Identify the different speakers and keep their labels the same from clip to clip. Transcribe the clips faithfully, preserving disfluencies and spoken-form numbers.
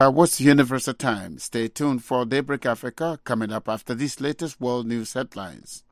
Speaker 1: Uh, what's the Universal Time? Stay tuned for Daybreak Africa coming up after these latest world news headlines.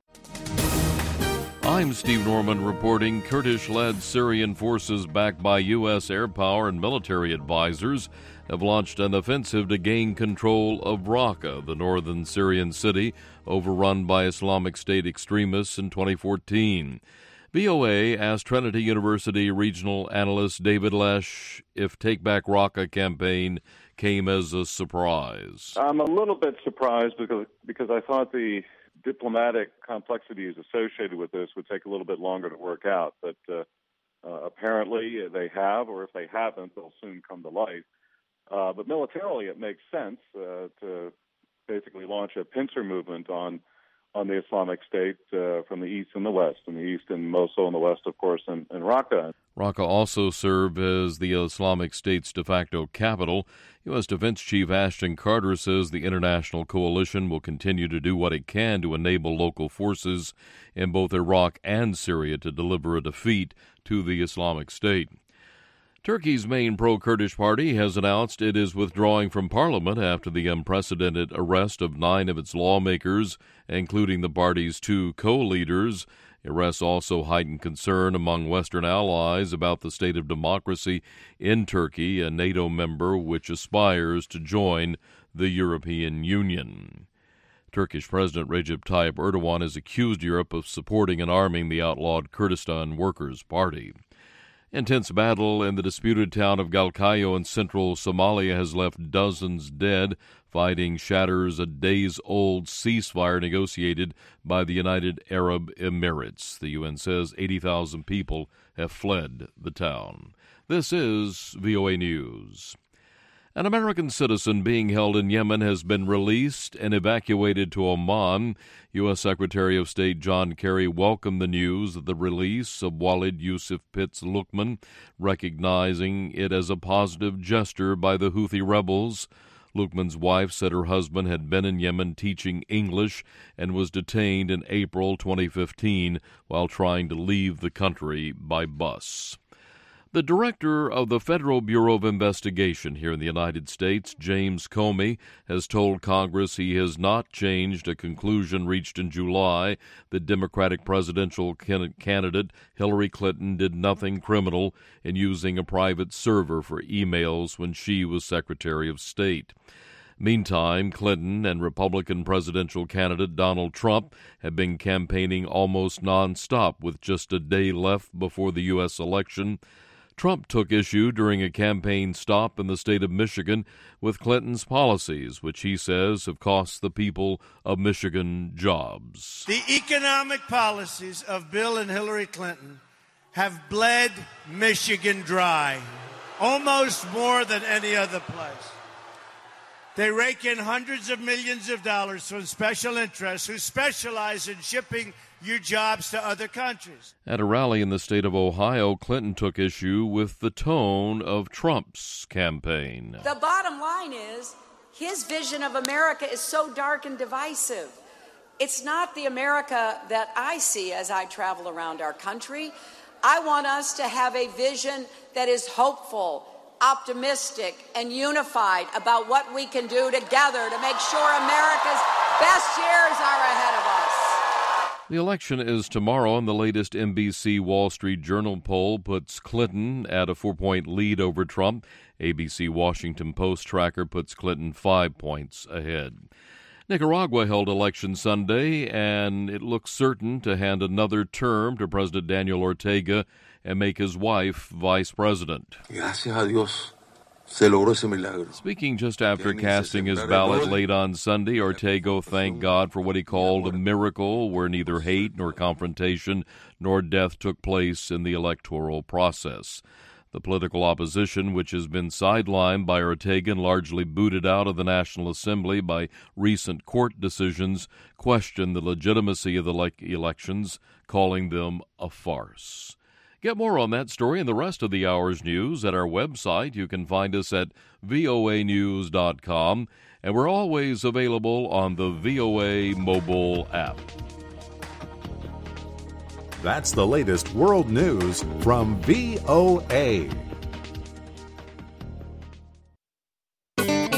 Speaker 2: I'm Steve Norman reporting Kurdish-led Syrian forces backed by U S air power and military advisors have launched an offensive to gain control of Raqqa, the northern Syrian city overrun by Islamic State extremists in twenty fourteen. V O A asked Trinity University regional analyst David Lesh if Take Back Raqqa campaign came as a surprise.
Speaker 3: I'm a little bit surprised because because I thought the diplomatic complexities associated with this would take a little bit longer to work out, but uh, uh, apparently they have, or if they haven't, they'll soon come to light. Uh, but militarily, it makes sense uh, to basically launch a pincer movement on on the Islamic State uh, from the east and the west. In the east in Mosul, in the west, of course, in, in Raqqa.
Speaker 2: Raqqa also served as the Islamic State's de facto capital. U S. Defense Chief Ashton Carter says the international coalition will continue to do what it can to enable local forces in both Iraq and Syria to deliver a defeat to the Islamic State. Turkey's main pro-Kurdish party has announced it is withdrawing from parliament after the unprecedented arrest of nine of its lawmakers, including the party's two co-leaders. Arrests also heightened concern among Western allies about the state of democracy in Turkey, a NATO member which aspires to join the European Union. Turkish President Recep Tayyip Erdogan has accused Europe of supporting and arming the outlawed Kurdistan Workers' Party. Intense battle in the disputed town of Galkayo in central Somalia has left dozens dead. Fighting shatters a days-old ceasefire negotiated by the United Arab Emirates. The U N says eighty thousand people have fled the town. This is V O A News. An American citizen being held in Yemen has been released and evacuated to Oman. U S. Secretary of State John Kerry welcomed the news of the release of Walid Yusuf Pitts Lukman, recognizing it as a positive gesture by the Houthi rebels. Lukman's wife said her husband had been in Yemen teaching English and was detained in April twenty fifteen while trying to leave the country by bus. The director of the Federal Bureau of Investigation here in the United States, James Comey, has told Congress he has not changed a conclusion reached in July that Democratic presidential candidate Hillary Clinton did nothing criminal in using a private server for emails when she was Secretary of State. Meantime, Clinton and Republican presidential candidate Donald Trump have been campaigning almost nonstop with just a day left before the U S election. Trump took issue during a campaign stop in the state of Michigan with Clinton's policies, which he says have cost the people of Michigan jobs.
Speaker 4: The economic policies of Bill and Hillary Clinton have bled Michigan dry, almost more than any other place. They rake in hundreds of millions of dollars from special interests who specialize in shipping your jobs to other countries.
Speaker 2: At a rally in the state of Ohio, Clinton took issue with the tone of Trump's campaign.
Speaker 5: The bottom line is his vision of America is so dark and divisive. It's not the America that I see as I travel around our country. I want us to have a vision that is hopeful, optimistic, and unified about what we can do together to make sure America's best years are ahead of us.
Speaker 2: The election is tomorrow, and the latest N B C Wall Street Journal poll puts Clinton at a four-point lead over Trump. A B C Washington Post tracker puts Clinton five points ahead. Nicaragua held election Sunday, and it looks certain to hand another term to President Daniel Ortega and make his wife vice president.
Speaker 6: Gracias a Dios. Se logró ese milagro.
Speaker 2: Speaking just after casting his ballot late on Sunday, Ortega thanked God for what he called a miracle where neither hate nor confrontation nor death took place in the electoral process. The political opposition, which has been sidelined by Ortega and largely booted out of the National Assembly by recent court decisions, questioned the legitimacy of the le- elections, calling them a farce. Get more on that story and the rest of the hour's news at our website. You can find us at V O A news dot com, and we're always available on the V O A mobile app.
Speaker 7: That's the latest world news from V O A.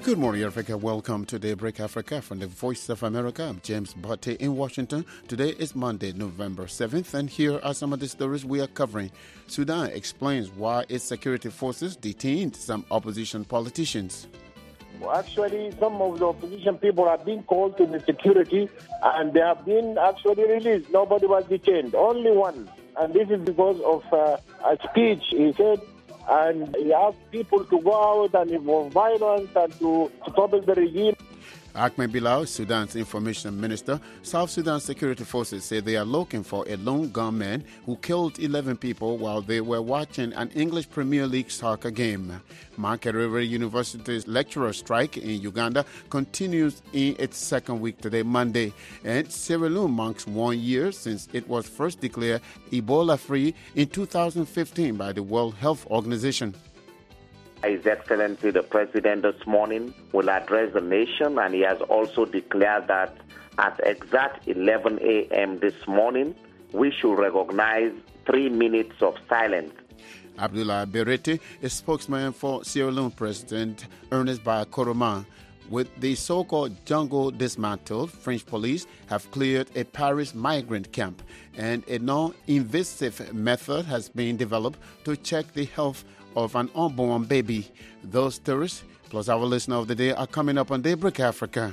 Speaker 1: Good morning, Africa. Welcome to Daybreak Africa from the Voice of America. I'm James Botte in Washington. Today is Monday, November seventh, and here are some of the stories we are covering. Sudan explains why its security forces detained some opposition politicians.
Speaker 8: Well, actually, some of the opposition people have been called to the security, and they have been actually released. Nobody was detained, only one. And this is because of uh, a speech he said. And he asked people to go out and involve violence and to, to topple the regime.
Speaker 1: Ahmed Bilal, Sudan's information minister, South Sudan security forces say they are looking for a lone gunman who killed eleven people while they were watching an English Premier League soccer game. Makerere University's lecturer strike in Uganda continues in its second week today, Monday. And Sierra Leone marks one year since it was first declared Ebola-free in two thousand fifteen by the World Health Organization.
Speaker 9: His Excellency the President this morning will address the nation, and he has also declared that at exact eleven a.m. this morning, we should recognize three minutes of silence.
Speaker 1: Abdullah Berete, a spokesman for Sierra Leone President Ernest Bai Koroma. With the so-called jungle dismantled, French police have cleared a Paris migrant camp, and a non-invasive method has been developed to check the health of an unborn baby. Those stories, plus our listener of the day, are coming up on Daybreak Africa.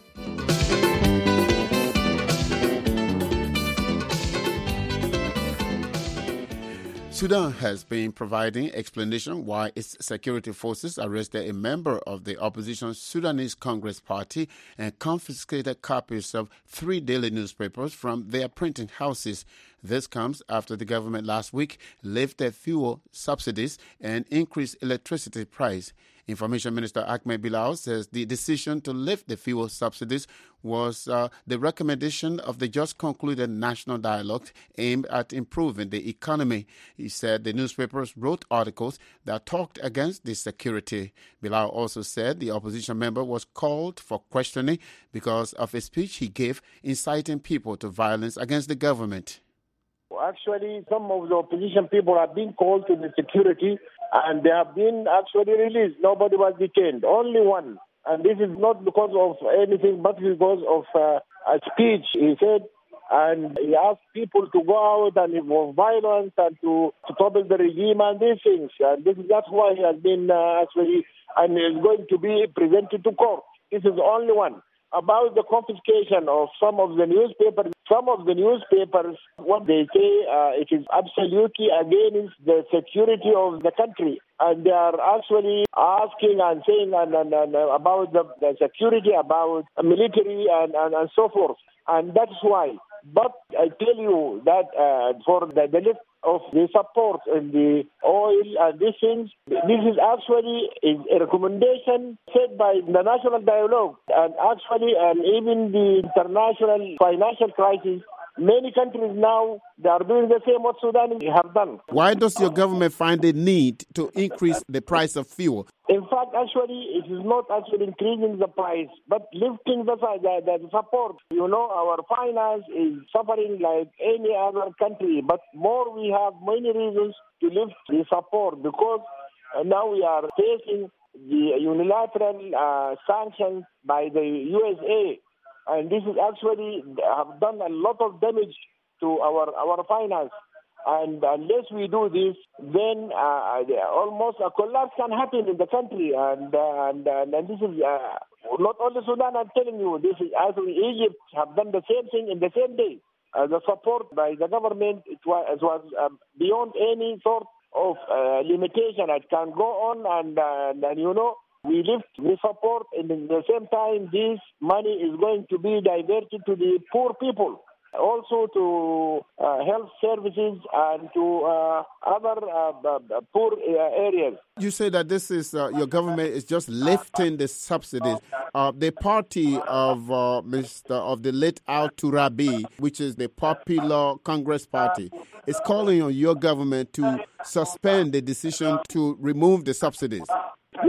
Speaker 1: Sudan has been providing explanation why its security forces arrested a member of the opposition Sudanese Congress Party and confiscated copies of three daily newspapers from their printing houses. This comes after the government last week lifted fuel subsidies and increased electricity price. Information Minister Ahmed Bilal says the decision to lift the fuel subsidies was uh, the recommendation of the just concluded national dialogue aimed at improving the economy. He said the newspapers wrote articles that talked against the security. Bilal also said the opposition member was called for questioning because of a speech he gave inciting people to violence against the government.
Speaker 8: Actually, some of the opposition people have been called to the security, and they have been actually released. Nobody was detained, only one. And this is not because of anything, but because of uh, a speech he said. And he asked people to go out and involve violence and to, to topple the regime and these things. And this is, that's why he has been uh, actually, and is going to be presented to court. This is only one. About the confiscation of some of the newspapers, some of the newspapers, what they say, uh, it is absolutely against the security of the country. And they are actually asking and saying and, and, and about the, the security, about military and, and, and so forth. And that's why. But I tell you that uh, for the, the lift of the support in the oil and these things, this is actually a recommendation set by the National Dialogue. And actually, and even the international financial crisis, many countries now, they are doing the same what Sudan have done.
Speaker 1: Why does your government find the need to increase the price of fuel?
Speaker 8: In fact, actually, it is not actually increasing the price, but lifting the, the, the support. You know, our finance is suffering like any other country, but more we have many reasons to lift the support because now we are facing the unilateral uh, sanctions by the U S A. And this is actually have done a lot of damage to our, our finance. And unless we do this, then uh, almost a collapse can happen in the country. And uh, and, and, and this is uh, not only Sudan, I'm telling you, this is actually Egypt have done the same thing in the same day. Uh, the support by the government it was, it was uh, beyond any sort of uh, limitation. It can go on and, uh, and, and you know, we lift the support, and at the same time, this money is going to be diverted to the poor people, also to uh, health services and to uh, other uh, poor uh, areas.
Speaker 1: You say that this is uh, your government is just lifting the subsidies. Uh, the party of uh, Mister of the late Al Turabi, which is the Popular Congress Party, is calling on your government to suspend the decision to remove the subsidies.
Speaker 8: Yes,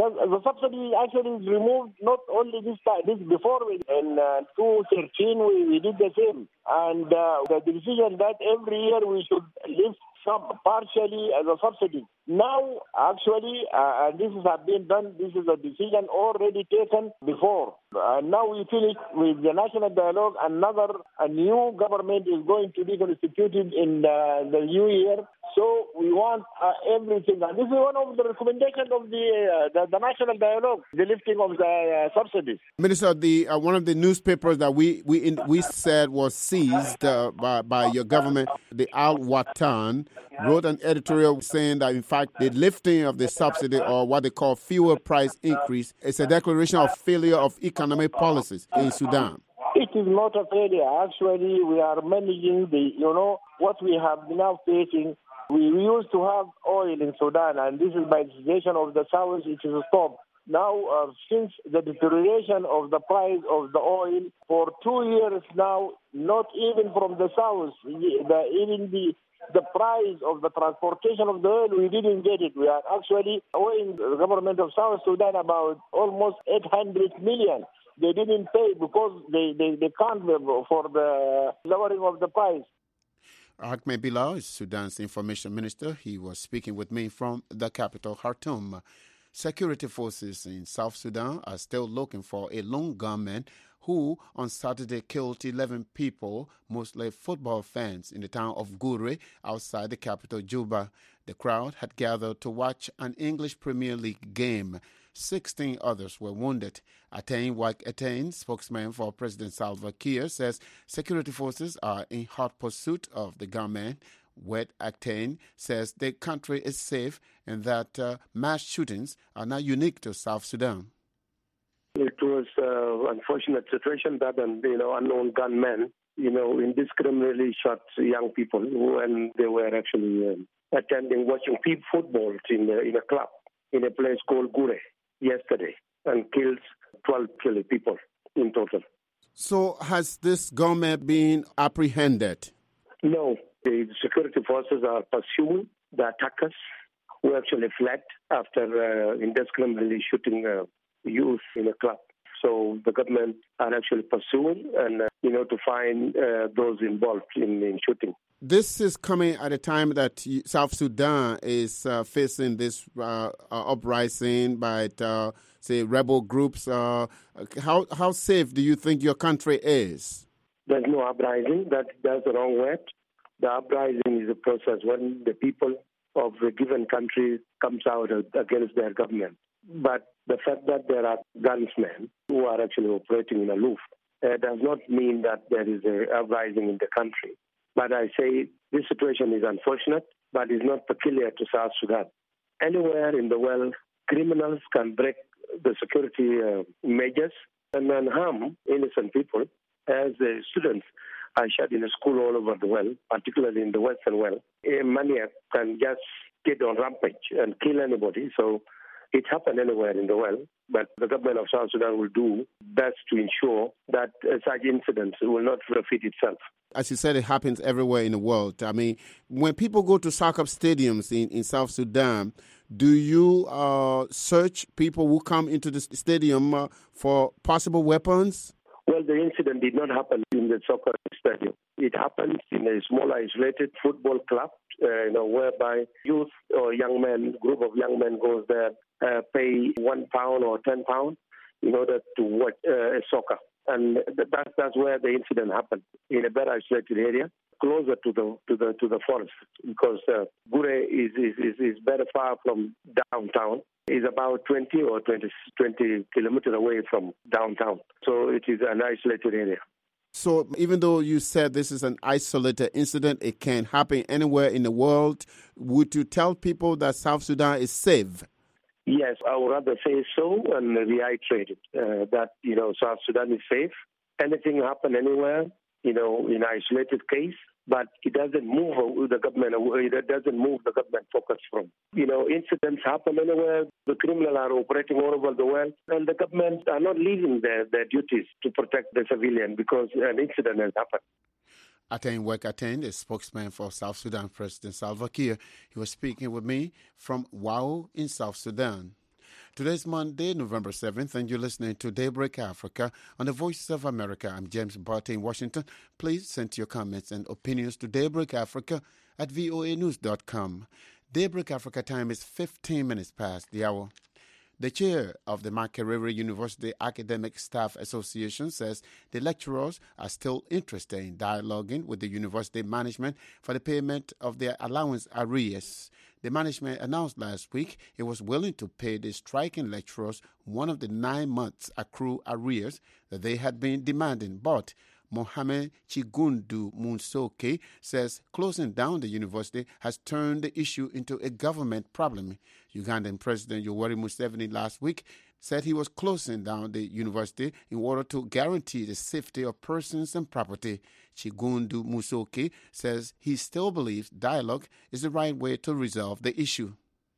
Speaker 8: the subsidy actually is removed not only this time, this before we, in uh, two thousand thirteen we, we did the same. And uh, the decision that every year we should lift some partially as a subsidy. Now, actually, uh, and this has been done, this is a decision already taken before. And now we finish with the national dialogue. Another, a new government is going to be constituted in the, the new year. So we want uh, everything. And this is one of the recommendations of the, uh, the the national dialogue, the lifting of the uh, subsidies.
Speaker 1: Minister, the uh, one of the newspapers that we we in, we said was seized uh, by by your government, the Al Watan, wrote an editorial saying that in fact the lifting of the subsidy, or what they call fuel price increase, is a declaration of failure of economic policies in Sudan.
Speaker 8: It is not a failure. Actually, we are managing the, you know, what we have now facing. We, we used to have oil in Sudan, and this is by the decision of the South, it is stopped. Now, uh, since the deterioration of the price of the oil for two years now, not even from the South, the, even the the price of the transportation of the oil, we didn't get it. We are actually owing the government of South Sudan about almost eight hundred million. They didn't pay because they, they, they can't for the lowering of the price.
Speaker 1: Ahmed Bilal is Sudan's information minister. He was speaking with me from the capital, Khartoum. Security forces in South Sudan are still looking for a lone gunman who on Saturday killed eleven people, mostly football fans, in the town of Gure outside the capital, Juba. The crowd had gathered to watch an English Premier League game. sixteen others were wounded. Atain Wak Atain, spokesman for President Salva Kiir, says security forces are in hot pursuit of the gunman. Wet Atain says the country is safe and that uh, mass shootings are not unique to South Sudan.
Speaker 10: It was an uh, unfortunate situation that an you know, unknown gunmen, you know, indiscriminately shot young people when they were actually um, attending, watching football in a, in a club in a place called Gure yesterday, and killed twelve people in total.
Speaker 1: So has this gunman been apprehended?
Speaker 10: No. The security forces are pursuing the attackers who actually fled after uh, indiscriminately shooting uh, youth in a club. So the government are actually pursuing and, uh, you know, to find uh, those involved in, in shooting.
Speaker 1: This is coming at a time that South Sudan is uh, facing this uh, uh, uprising by, uh, say, rebel groups. Uh, how how safe do you think your country is?
Speaker 10: There's no uprising. That, that's the wrong word. The uprising is a process when the people of a given country comes out against their government. But the fact that there are gunsmen who are actually operating in aloof uh, does not mean that there is a uprising in the country. But I say this situation is unfortunate, but it's not peculiar to South Sudan. Anywhere in the world, criminals can break the security uh, measures and then harm innocent people, as the students are shot in a school all over the world, particularly in the Western world. A maniac can just get on rampage and kill anybody. So it happens anywhere in the world, but the government of South Sudan will do best to ensure that uh, such incidents will not repeat itself.
Speaker 1: As you said, it happens everywhere in the world. I mean, when people go to soccer stadiums in, in South Sudan, do you uh, search people who come into the stadium uh, for possible weapons?
Speaker 10: Well, the incident did not happen in the soccer stadium. It happened in a small, isolated football club, uh, you know, whereby youth or young men, group of young men goes there, uh, pay one pound or ten pounds in order to watch uh, soccer. And that, that's where the incident happened, in a very isolated area, closer to the to the to the forest, because uh, Gure is, is is is very far from downtown. It's about twenty or twenty, twenty kilometers away from downtown. So it is an isolated area.
Speaker 1: So even though you said this is an isolated incident, it can happen anywhere in the world, would you tell people that South Sudan is safe?
Speaker 10: Yes, I would rather say so and reiterate it, uh, that, you know, South Sudan is safe. Anything happen anywhere, you know, in isolated case, but it doesn't move the government away. It doesn't move the government focus from. You know, incidents happen anywhere. The criminals are operating all over the world, and the government are not leaving their, their duties to protect the civilian because an incident has happened.
Speaker 1: Atain Wek Atain, the spokesman for South Sudan President Salva Kiir. He was speaking with me from Wau in South Sudan. Today's Monday, November seventh, and you're listening to Daybreak Africa on the Voice of America. I'm James Barty in Washington. Please send your comments and opinions to Daybreak Africa at voa news dot com. Daybreak Africa time is fifteen minutes past the hour. The chair of the Makerere University Academic Staff Association says the lecturers are still interested in dialoguing with the university management for the payment of their allowance arrears. The management announced last week it was willing to pay the striking lecturers one of the nine months accrued arrears that they had been demanding, but Mohamed Chigundu Munsoke says closing down the university has turned the issue into a government problem. Ugandan President Yoweri Museveni last week said he was closing down the university in order to guarantee the safety of persons and property. Chigundu Munsoke says he still believes dialogue is the right way to resolve the issue.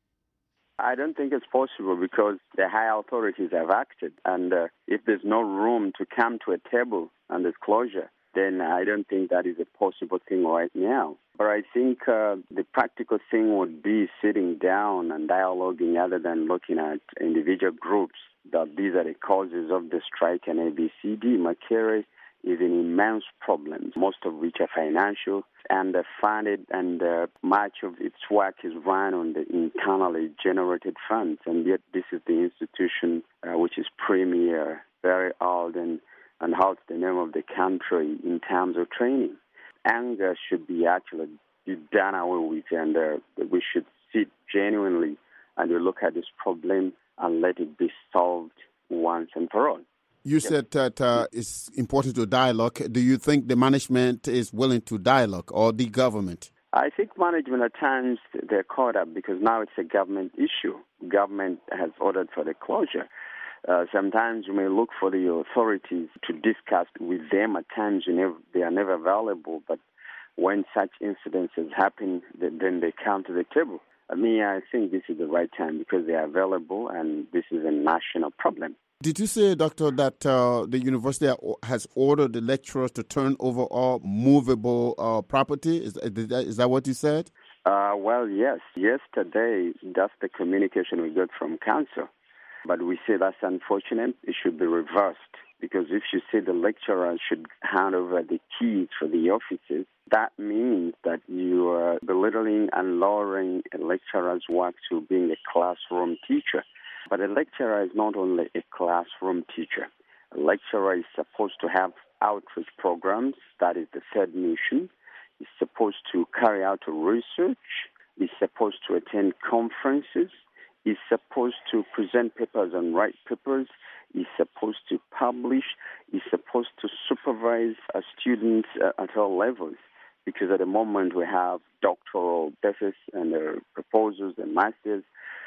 Speaker 11: I don't think it's possible because the high authorities have acted, and uh, if there's no room to come to a table and there's closure, then I don't think that is a possible thing right now. But I think uh, the practical thing would be sitting down and dialoguing other than looking at individual groups, that these are the causes of the strike and A B C D. Makerere is an immense problem, most of which are financial and funded, and uh, much of its work is run on the internally generated funds, and yet this is the institution uh, which is premier, very old, and, and holds the name of the country in terms of training. Anger should be actually be done away with, and uh, we should sit genuinely and look at this problem and let it be solved once and for all.
Speaker 1: You said that uh, it's important to dialogue. Do you think the management is willing to dialogue, or the government?
Speaker 11: I think management at times they're caught up because now it's a government issue. Government has ordered for the closure. Uh, sometimes you may look for the authorities to discuss with them. At times you never, they are never available, but when such incidences happen, then they come to the table. I mean, I think this is the right time because they are available, and this is a national problem.
Speaker 1: Did you say, Doctor, that uh, the university has ordered the lecturers to turn over all movable uh, property? Is, is that what you said?
Speaker 11: Uh, well, yes. Yesterday, that's the communication we got from council. But we say that's unfortunate. It should be reversed. Because if you say the lecturer should hand over the keys for the offices, that means that you are belittling and lowering a lecturer's work to being a classroom teacher. But a lecturer is not only a classroom teacher. A lecturer is supposed to have outreach programs. That is the third mission. He's supposed to carry out research. He's supposed to attend conferences. He's supposed to present papers and write papers. He's supposed to publish. He's supposed to supervise our students uh, at all levels. Because at the moment we have doctoral theses and uh, proposals and masters.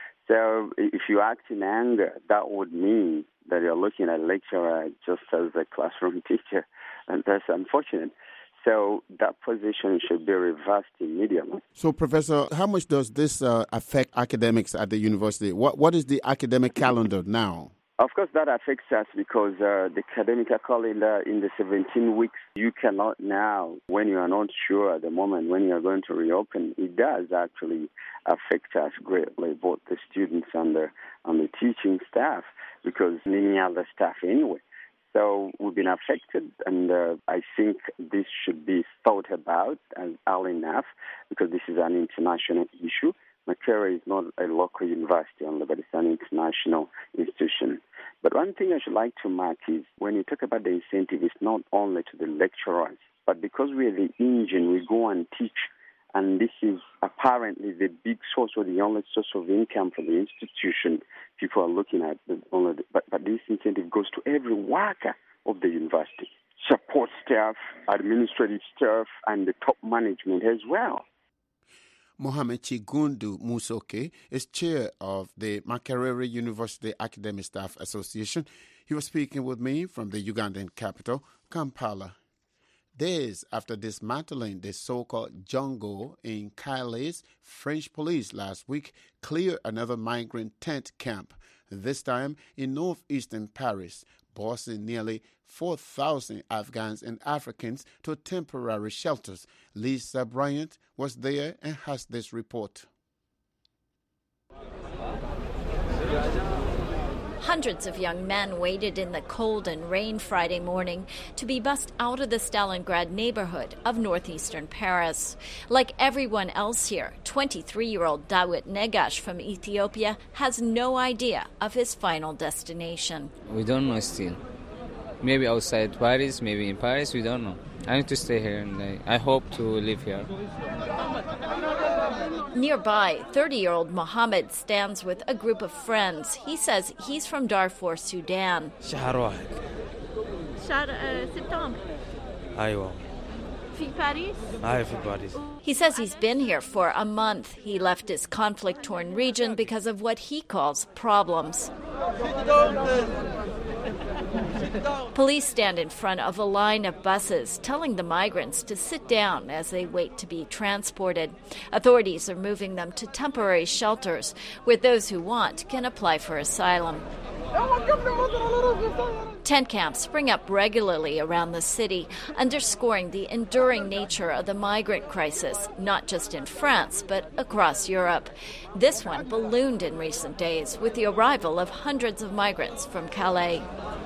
Speaker 11: So if you act in anger, that would mean that you're looking at a lecturer just as a classroom teacher, and that's unfortunate. So that position should be reversed immediately.
Speaker 1: So, Professor, how much does this uh, affect academics at the university? What What is the academic calendar now?
Speaker 11: Of course, that affects us because uh, the academic calendar in the seventeen weeks, you cannot now, when you are not sure at the moment when you are going to reopen, it does actually affect us greatly, both the students and the, and the teaching staff, because many other staff anyway. So we've been affected, and uh, I think this should be thought about as early enough because this is an international issue. Makerere is not a local university only, but it's an international institution. But one thing I should like to mark is when you talk about the incentive, it's not only to the lecturers, but because we are the engine, we go and teach, and this is apparently the big source or the only source of income for the institution. People are looking at the only, but, but this incentive goes to every worker of the university, support staff, administrative staff, and the top management as well.
Speaker 1: Mohamed Chigundu Munsoke is chair of the Makerere University Academic Staff Association. He was speaking with me from the Ugandan capital, Kampala. Days after dismantling the so-called jungle in Calais, French police last week cleared another migrant tent camp, this time in northeastern Paris, busing nearly four thousand Afghans and Africans to temporary shelters. Lisa Bryant was there and has this report.
Speaker 12: Hundreds of young men waited in the cold and rain Friday morning to be bussed out of the Stalingrad neighborhood of northeastern Paris. Like everyone else here, twenty-three-year-old Dawit Negash from Ethiopia has no idea of his final destination.
Speaker 13: We don't know still. Maybe outside Paris, maybe in Paris, we don't know. I need to stay here, and I, I hope to live here.
Speaker 12: Nearby, thirty-year-old Mohammed stands with a group of friends. He says he's from Darfur, Sudan.
Speaker 14: شهر واحد.
Speaker 12: شهر سبتمبر.
Speaker 14: أيوة.
Speaker 12: في باريس?
Speaker 14: أيوة في باريس.
Speaker 12: He says he's been here for a month. He left his conflict-torn region because of what he calls problems. Police stand in front of a line of buses, telling the migrants to sit down as they wait to be transported. Authorities are moving them to temporary shelters where those who want can apply for asylum. Tent camps spring up regularly around the city, underscoring the enduring nature of the migrant crisis, not just in France, but across Europe. This one ballooned in recent days with the arrival of hundreds of migrants from Calais.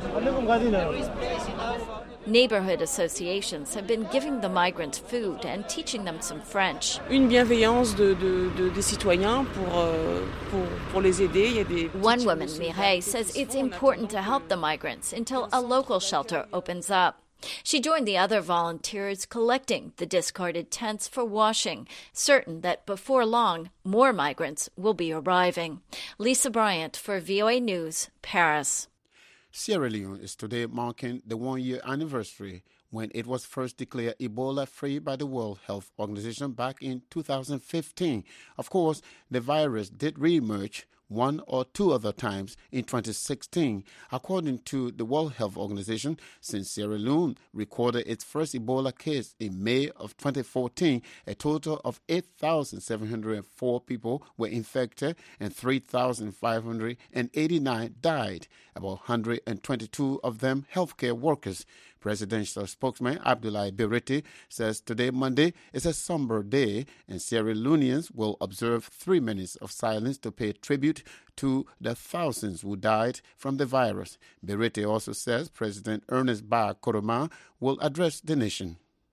Speaker 12: Neighborhood associations have been giving the migrants food and teaching them some French.
Speaker 15: Une bienveillance de, de, de, des citoyens pour, euh, pour, pour les aider. Il y a des
Speaker 12: One woman, Mireille, says it's important to help the migrants until a local shelter opens up. She joined the other volunteers collecting the discarded tents for washing, certain that before long, more migrants will be arriving. Lisa Bryant for V O A News, Paris.
Speaker 1: Sierra Leone is today marking the one-year anniversary when it was first declared Ebola-free by the World Health Organization back in two thousand fifteen. Of course, the virus did re-emerge one or two other times in twenty sixteen. According to the World Health Organization, since Sierra Leone recorded its first Ebola case in May of twenty fourteen, a total of eight thousand seven hundred four people were infected and three thousand five hundred eighty-nine died, about one hundred twenty-two of them healthcare workers. Presidential spokesman Abdoulaye Berete says today, Monday, is a somber day and Sierra Leoneans will observe three minutes of silence to pay tribute to the thousands who died from the virus. Berete also says President Ernest Bai Koroma will address the nation.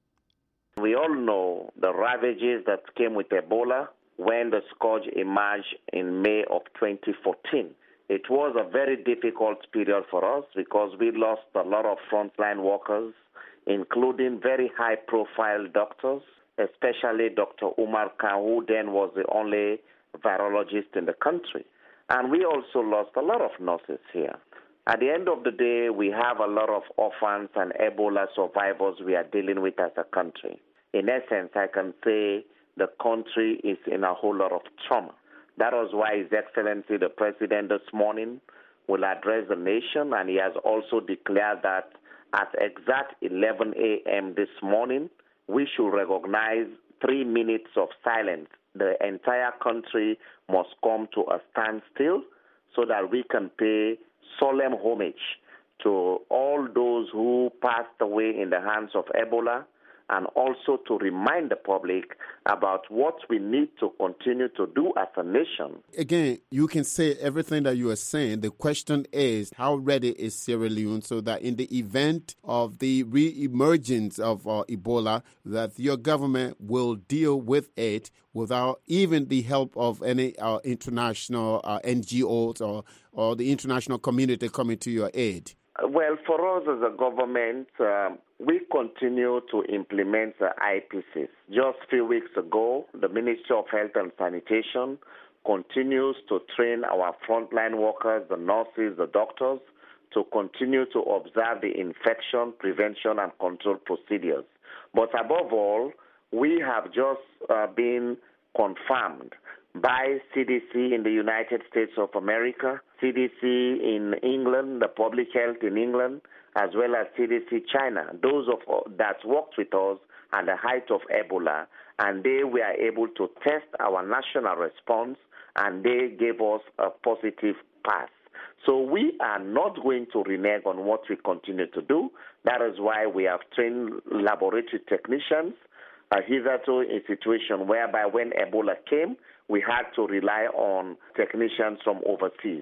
Speaker 9: We all know the ravages that came with Ebola when the scourge emerged in May of twenty fourteen. It was a very difficult period for us because we lost a lot of frontline workers, including very high-profile doctors, especially Doctor Umar Khan, who then was the only virologist in the country. And we also lost a lot of nurses here. At the end of the day, we have a lot of orphans and Ebola survivors we are dealing with as a country. In essence, I can say the country is in a whole lot of trauma. That was why His Excellency the President this morning will address the nation, and he has also declared that at exact eleven a.m. this morning, we should recognize three minutes of silence. The entire country must come to a standstill so that we can pay solemn homage to all those who passed away in the hands of Ebola, and also to remind the public about what we need to continue to do as a nation.
Speaker 1: Again, you can say everything that you are saying. The question is, how ready is Sierra Leone so that in the event of the re-emergence of uh, Ebola, that your government will deal with it without even the help of any uh, international uh, N G Os or, or the international community coming to your aid?
Speaker 9: Well, for us as a government, um, we continue to implement the I P Cs. Just a few weeks ago, the Ministry of Health and Sanitation continues to train our frontline workers, the nurses, the doctors, to continue to observe the infection prevention and control procedures. But above all, we have just uh, been confirmed by C D C in the United States of America, C D C in England, the public health in England, as well as C D C China, those of that worked with us at the height of Ebola, and they were able to test our national response, and they gave us a positive pass. So we are not going to renege on what we continue to do. That is why we have trained laboratory technicians, uh, hitherto a situation whereby when Ebola came, we had to rely on technicians from overseas.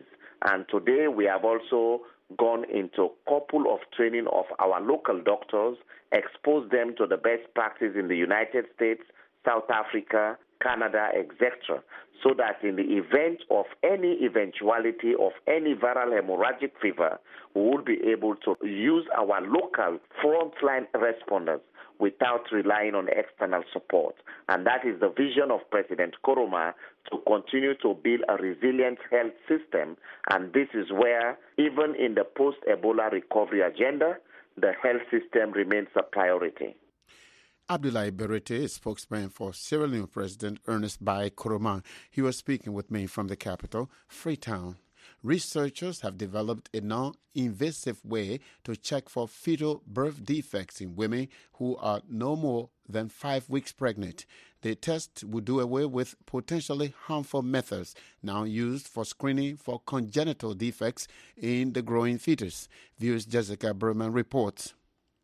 Speaker 9: And today we have also gone into a couple of training of our local doctors, exposed them to the best practice in the United States, South Africa, Canada, et cetera, so that in the event of any eventuality of any viral hemorrhagic fever, we will be able to use our local frontline responders without relying on external support. And that is the vision of President Koroma, to continue to build a resilient health system. And this is where, even in the post-Ebola recovery agenda, the health system remains a priority.
Speaker 1: Abdoulaye Berete, spokesman for Sierra Leone President Ernest Bai Koroma. He was speaking with me from the capital, Freetown. Researchers have developed a non-invasive way to check for fetal birth defects in women who are no more than five weeks pregnant. The test would do away with potentially harmful methods now used for screening for congenital defects in the growing fetus. Viewers Jessica Berman reports.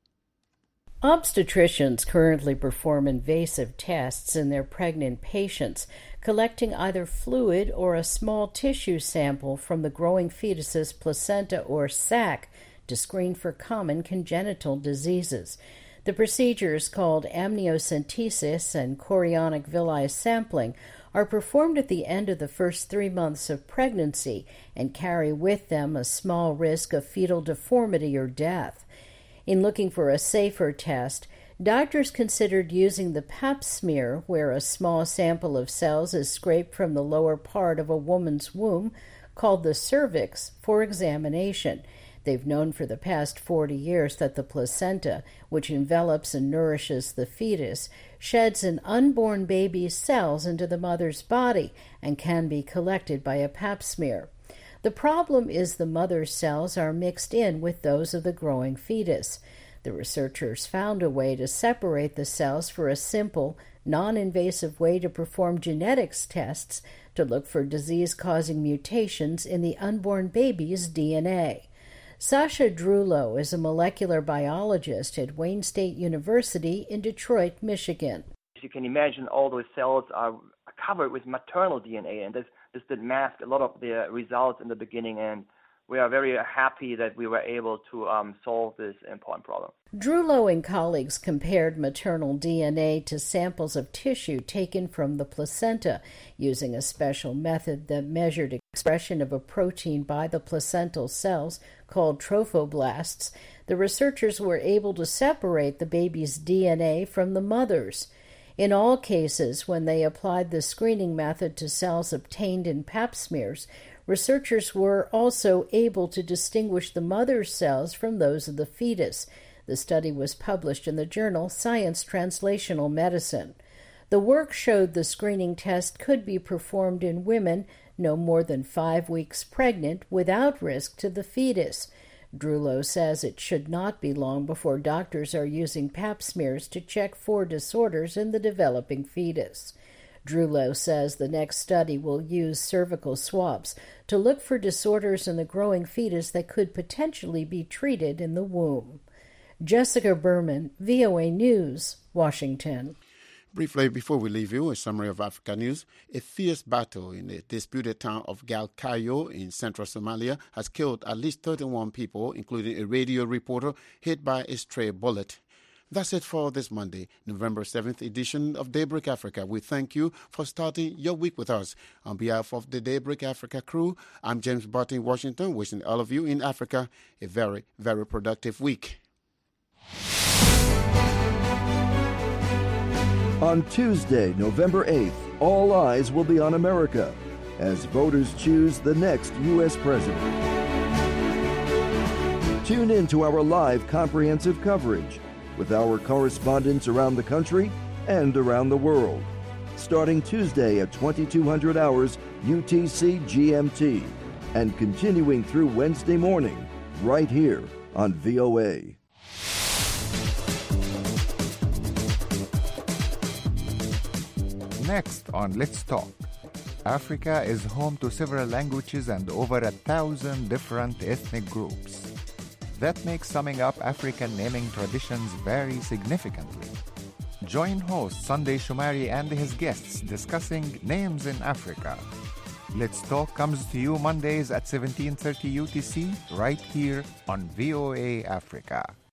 Speaker 16: Obstetricians currently perform invasive tests in their pregnant patients, collecting either fluid or a small tissue sample from the growing fetus's placenta or sac to screen for common congenital diseases. The procedures, called amniocentesis and chorionic villi sampling, are performed at the end of the first three months of pregnancy and carry with them a small risk of fetal deformity or death. In looking for a safer test, doctors considered using the pap smear, where a small sample of cells is scraped from the lower part of a woman's womb, called the cervix, for examination. They've known for the past forty years that the placenta, which envelops and nourishes the fetus, sheds an unborn baby's cells into the mother's body and can be collected by a pap smear. The problem is the mother's cells are mixed in with those of the growing fetus. The researchers found a way to separate the cells for a simple, non-invasive way to perform genetics tests to look for disease-causing mutations in the unborn baby's D N A. Sasha Drulow is a molecular biologist at Wayne State University in Detroit, Michigan.
Speaker 17: As you can imagine, all those cells are covered with maternal D N A, and this This did mask a lot of the results in the beginning, and we are very happy that we were able to um, solve this important problem.
Speaker 16: Drulow and colleagues compared maternal D N A to samples of tissue taken from the placenta using a special method that measured expression of a protein by the placental cells called trophoblasts. The researchers were able to separate the baby's D N A from the mother's. In all cases, when they applied the screening method to cells obtained in pap smears, researchers were also able to distinguish the mother's cells from those of the fetus. The study was published in the journal Science Translational Medicine. The work showed the screening test could be performed in women no more than five weeks pregnant without risk to the fetus. Drulow says it should not be long before doctors are using pap smears to check for disorders in the developing fetus. Drulow says the next study will use cervical swabs to look for disorders in the growing fetus that could potentially be treated in the womb. Jessica Berman, V O A News, Washington.
Speaker 1: Briefly, before we leave you, a summary of Africa news. A fierce battle in the disputed town of Galkayo in central Somalia has killed at least thirty-one people, including a radio reporter hit by a stray bullet. That's it for this Monday, November seventh edition of Daybreak Africa. We thank you for starting your week with us. On behalf of the Daybreak Africa crew, I'm James Barton in Washington, wishing all of you in Africa a very, very productive week.
Speaker 18: On Tuesday, November eighth, all eyes will be on America as voters choose the next U S president. Tune in to our live comprehensive coverage with our correspondents around the country and around the world, starting Tuesday at twenty-two hundred hours U T C G M T and continuing through Wednesday morning right here on V O A.
Speaker 19: Next on Let's Talk, Africa is home to several languages and over a thousand different ethnic groups. That makes summing up African naming traditions very significantly. Join host Sunday Shumari and his guests discussing names in Africa. Let's Talk comes to you Mondays at seventeen thirty U T C right here on V O A Africa.